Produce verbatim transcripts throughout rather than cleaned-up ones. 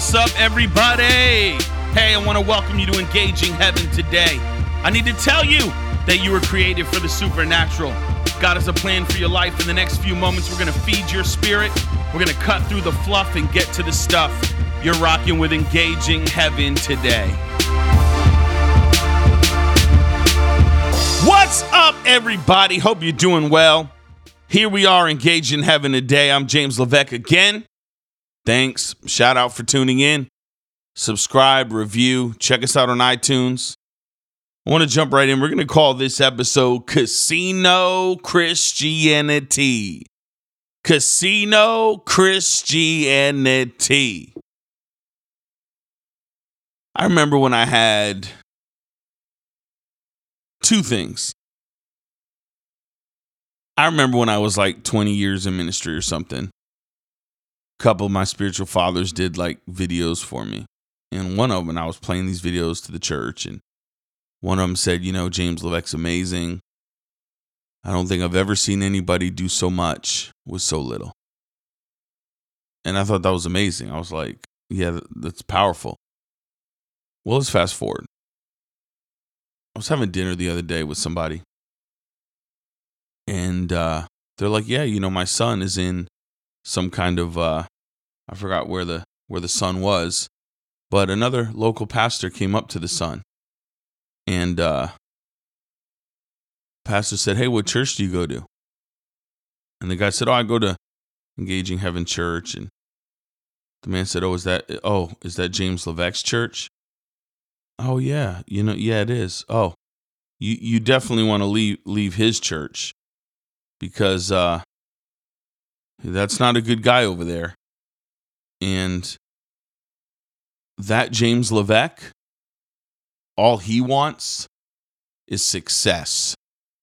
What's up, everybody? Hey, I want to welcome you to Engaging Heaven today. I need to tell you that you were created for the supernatural. God has a plan for your life. In the next few moments, we're going to feed your spirit. We're going to cut through the fluff and get to the stuff. You're rocking with Engaging Heaven today. What's up, everybody? Hope you're doing well. Here we are, Engaging Heaven today. I'm James Levesque again. Thanks. Shout out for tuning in. Subscribe, review, check us out on iTunes. I want to jump right in. We're going to call this episode Casino Christianity. Casino Christianity. I remember when I had two things. I remember when I was like twenty years in ministry or something. A couple of my spiritual fathers did like videos for me. And one of them, I was playing these videos to the church, and one of them said, you know, James Levesque's amazing. I don't think I've ever seen anybody do so much with so little. And I thought that was amazing. I was like, yeah, that's powerful. Well, let's fast forward. I was having dinner the other day with somebody. And uh, they're like, yeah, you know, my son is in some kind of, uh, I forgot where the where the son was. But another local pastor came up to the son. And uh, pastor said, hey, what church do you go to? And the guy said, oh, I go to Engaging Heaven Church. And the man said, oh, is that, oh, is that James Levesque's church? Oh, yeah. You know, yeah, it is. Oh, you, you definitely want to leave, leave his church because uh, that's not a good guy over there. And that James Levesque, all he wants is success.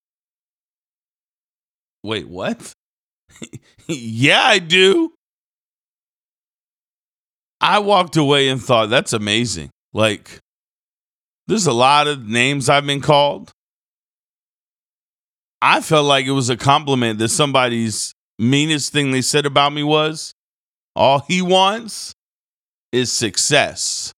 Wait, what? Yeah, I do. I walked away and thought, that's amazing. Like, there's a lot of names I've been called. I felt like it was a compliment that somebody's meanest thing they said about me was, all he wants is success.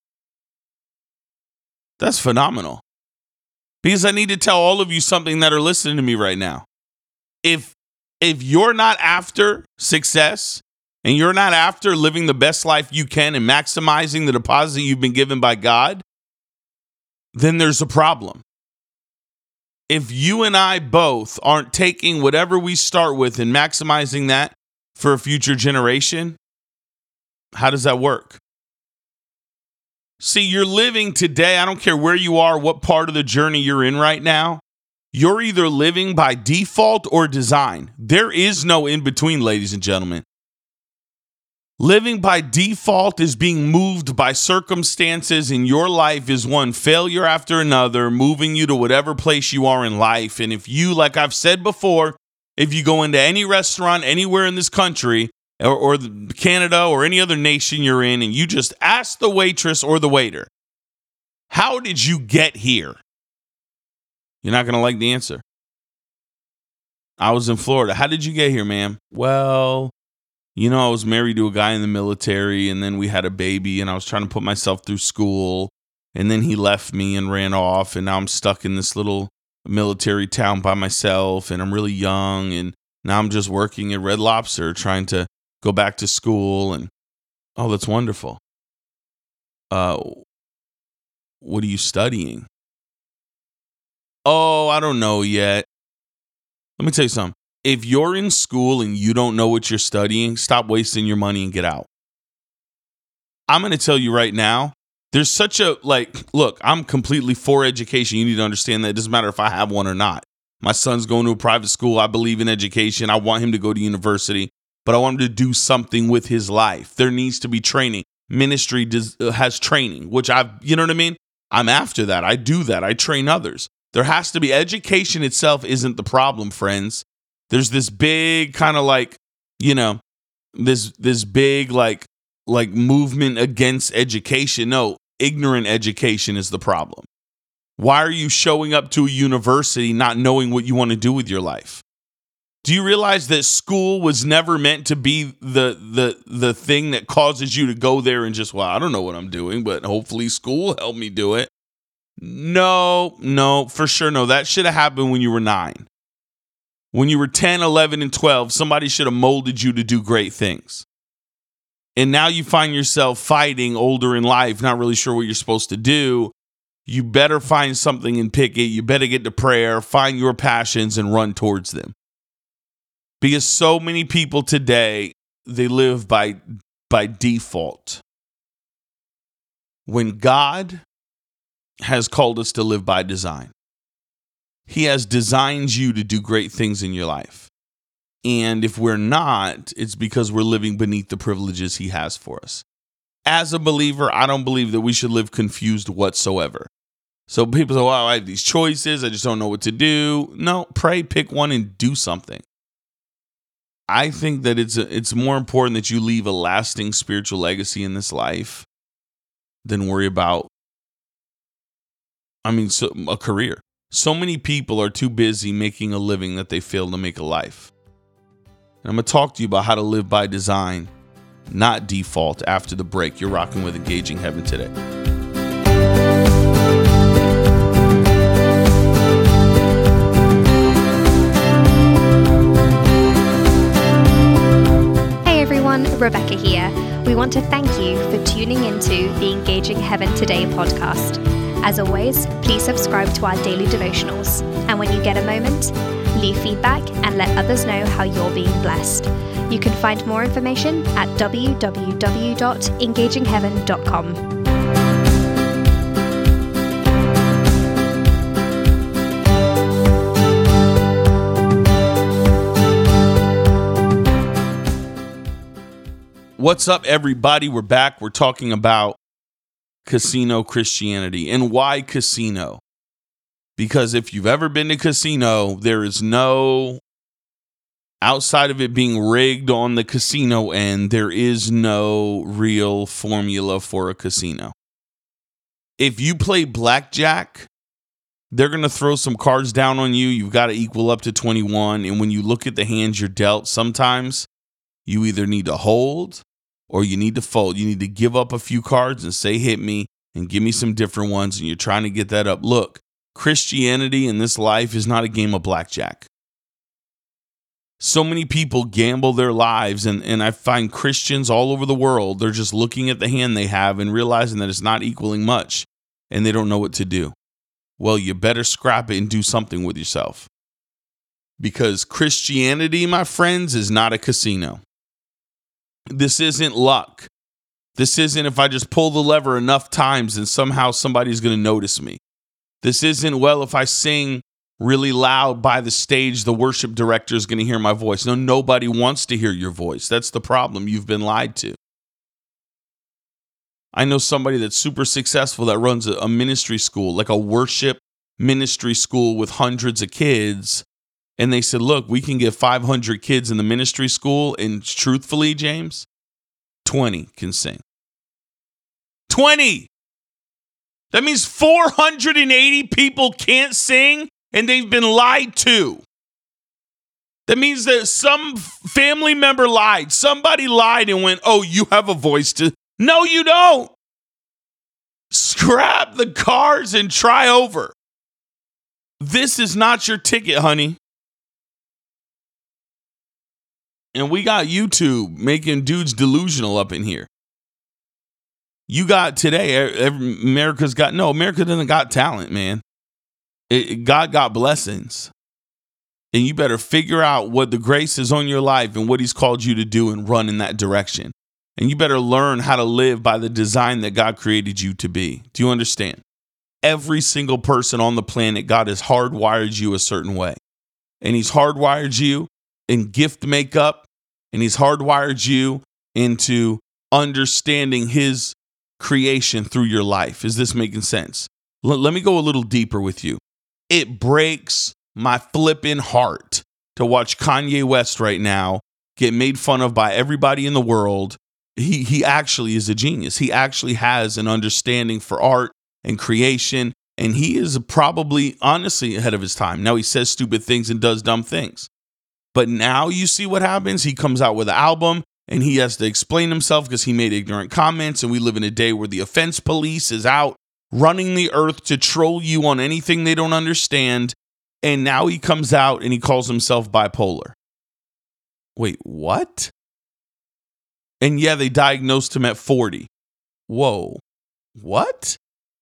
That's phenomenal. Because I need to tell all of you something that are listening to me right now. If if you're not after success and you're not after living the best life you can and maximizing the deposit you've been given by God, then there's a problem. If you and I both aren't taking whatever we start with and maximizing that for a future generation, how does that work? See, you're living today. I don't care where you are, what part of the journey you're in right now. You're either living by default or design. There is no in between, ladies and gentlemen. Living by default is being moved by circumstances in your life is one failure after another, moving you to whatever place you are in life. And if you, like I've said before, if you go into any restaurant anywhere in this country, Or, or Canada or any other nation you're in, and you just ask the waitress or the waiter, how did you get here? You're not going to like the answer. I was in Florida. How did you get here, ma'am? Well, you know, I was married to a guy in the military, and then we had a baby, and I was trying to put myself through school, and then he left me and ran off, and now I'm stuck in this little military town by myself, and I'm really young, and now I'm just working at Red Lobster trying to go back to school, and oh, that's wonderful. Uh, what are you studying? Oh, I don't know yet. Let me tell you something. If you're in school and you don't know what you're studying, stop wasting your money and get out. I'm going to tell you right now, there's such a, like, look, I'm completely for education. You need to understand that it doesn't matter if I have one or not. My son's going to a private school. I believe in education. I want him to go to university. But I want him to do something with his life. There needs to be training. Ministry does, uh, has training, which I've, you know what I mean? I'm after that. I do that. I train others. There has to be, education itself isn't the problem, friends. There's this big kind of like, you know, this this big like like movement against education. No, ignorant education is the problem. Why are you showing up to a university not knowing what you want to do with your life? Do you realize that school was never meant to be the the the thing that causes you to go there and just, well, I don't know what I'm doing, but hopefully school will help me do it? No, no, for sure no. That should have happened when you were nine. When you were ten, eleven, and twelve, somebody should have molded you to do great things. And now you find yourself fighting older in life, not really sure what you're supposed to do. You better find something and pick it. You better get to prayer, find your passions, and run towards them. Because so many people today, they live by, by default. When God has called us to live by design, He has designed you to do great things in your life. And if we're not, it's because we're living beneath the privileges He has for us. As a believer, I don't believe that we should live confused whatsoever. So people say, well, I have these choices. I just don't know what to do. No, pray, pick one, and do something. I think that it's a, it's more important that you leave a lasting spiritual legacy in this life than worry about, I mean, so, a career. So many people are too busy making a living that they fail to make a life. And I'm going to talk to you about how to live by design, not default, after the break. You're rocking with Engaging Heaven today. Rebecca here. We want to thank you for tuning into the Engaging Heaven Today podcast. As always, please subscribe to our daily devotionals. And when you get a moment, leave feedback and let others know how you're being blessed. You can find more information at w w w dot engaging heaven dot com. What's up, everybody? We're back. We're talking about casino Christianity. And why casino? Because if you've ever been to casino, there is no, outside of it being rigged on the casino end, there is no real formula for a casino. If you play blackjack, they're going to throw some cards down on you. You've got to equal up to twenty-one. And when you look at the hands you're dealt, sometimes you either need to hold or you need to fold. You need to give up a few cards and say, hit me, and give me some different ones. And you're trying to get that up. Look, Christianity in this life is not a game of blackjack. So many people gamble their lives, and, and I find Christians all over the world, they're just looking at the hand they have and realizing that it's not equaling much, and they don't know what to do. Well, you better scrap it and do something with yourself. Because Christianity, my friends, is not a casino. This isn't luck. This isn't if I just pull the lever enough times and somehow somebody's going to notice me. This isn't, well, if I sing really loud by the stage, the worship director is going to hear my voice. No, nobody wants to hear your voice. That's the problem. You've been lied to. I know somebody that's super successful that runs a ministry school, like a worship ministry school with hundreds of kids. And they said, look, we can get five hundred kids in the ministry school. And truthfully, James, twenty can sing. twenty! That means four hundred eighty people can't sing, and they've been lied to. That means that some family member lied. Somebody lied and went, oh, you have a voice to... No, you don't. Scrap the cards and try over. This is not your ticket, honey. And we got YouTube making dudes delusional up in here. You got today, America's got, no, America doesn't got talent, man. It, God got blessings. And you better figure out what the grace is on your life and what He's called you to do and run in that direction. And you better learn how to live by the design that God created you to be. Do you understand? Every single person on the planet, God has hardwired you a certain way. And He's hardwired you in gift makeup, and He's hardwired you into understanding His creation through your life. Is this making sense? L- let me go a little deeper with you. It breaks my flipping heart to watch Kanye West right now get made fun of by everybody in the world. He he actually is a genius. He actually has an understanding for art and creation, and he is probably honestly ahead of his time. Now he says stupid things and does dumb things. But now you see what happens. He comes out with an album and he has to explain himself because he made ignorant comments. And we live in a day where the offense police is out running the earth to troll you on anything they don't understand. And now he comes out and he calls himself bipolar. Wait, what? And yeah, they diagnosed him at forty. Whoa, what?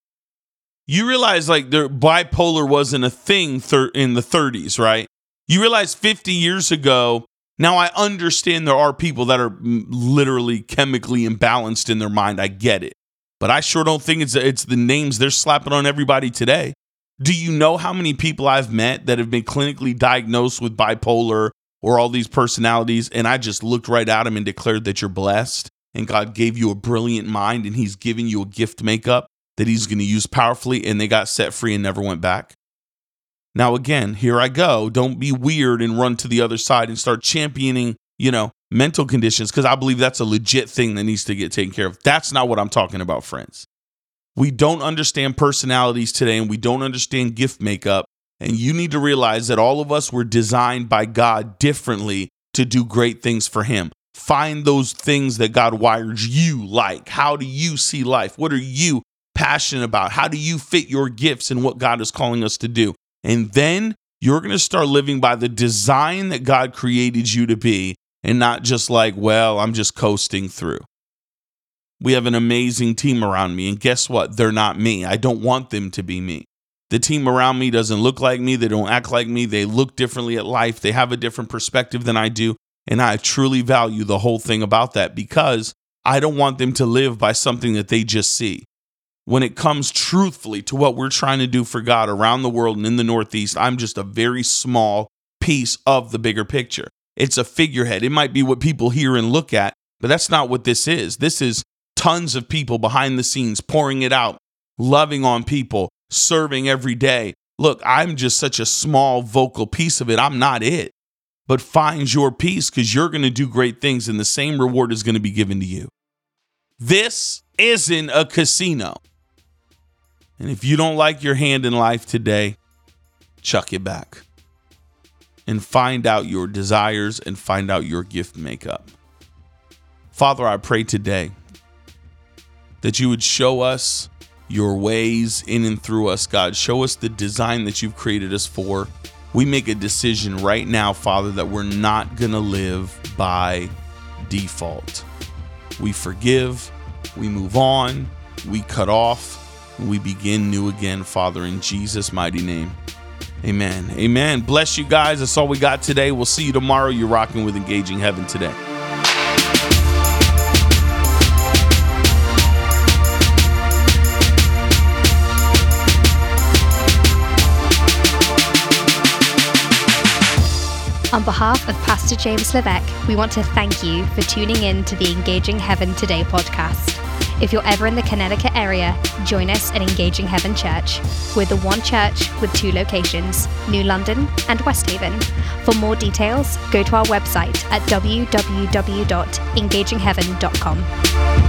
You realize like their bipolar wasn't a thing thir- in the thirties, right? You realize fifty years ago, now I understand there are people that are literally chemically imbalanced in their mind. I get it. But I sure don't think it's it's the names they're slapping on everybody today. Do you know how many people I've met that have been clinically diagnosed with bipolar or all these personalities, and I just looked right at them and declared that you're blessed and God gave you a brilliant mind and he's giving you a gift makeup that he's going to use powerfully, and they got set free and never went back? Now, again, here I go. Don't be weird and run to the other side and start championing, you know, mental conditions, because I believe that's a legit thing that needs to get taken care of. That's not what I'm talking about, friends. We don't understand personalities today, and we don't understand gift makeup. And you need to realize that all of us were designed by God differently to do great things for him. Find those things that God wired you like. How do you see life? What are you passionate about? How do you fit your gifts in what God is calling us to do? And then you're going to start living by the design that God created you to be, and not just like, well, I'm just coasting through. We have an amazing team around me, and guess what? They're not me. I don't want them to be me. The team around me doesn't look like me. They don't act like me. They look differently at life. They have a different perspective than I do. And I truly value the whole thing about that, because I don't want them to live by something that they just see. When it comes truthfully to what we're trying to do for God around the world and in the Northeast, I'm just a very small piece of the bigger picture. It's a figurehead. It might be what people hear and look at, but that's not what this is. This is tons of people behind the scenes pouring it out, loving on people, serving every day. Look, I'm just such a small vocal piece of it. I'm not it. But find your piece, because you're going to do great things and the same reward is going to be given to you. This isn't a casino. And if you don't like your hand in life today, chuck it back and find out your desires and find out your gift makeup. Father, I pray today that you would show us your ways in and through us, God. Show us the design that you've created us for. We make a decision right now, Father, that we're not going to live by default. We forgive, we move on, we cut off, and we begin new again, Father, in Jesus' mighty name. Amen. Amen. Bless you guys. That's all we got today. We'll see you tomorrow. You're rocking with Engaging Heaven today. On behalf of Pastor James Levesque, we want to thank you for tuning in to the Engaging Heaven Today podcast. If you're ever in the Connecticut area, join us at Engaging Heaven Church. We're the one church with two locations, New London and West Haven. For more details, go to our website at w w w dot engaging heaven dot com.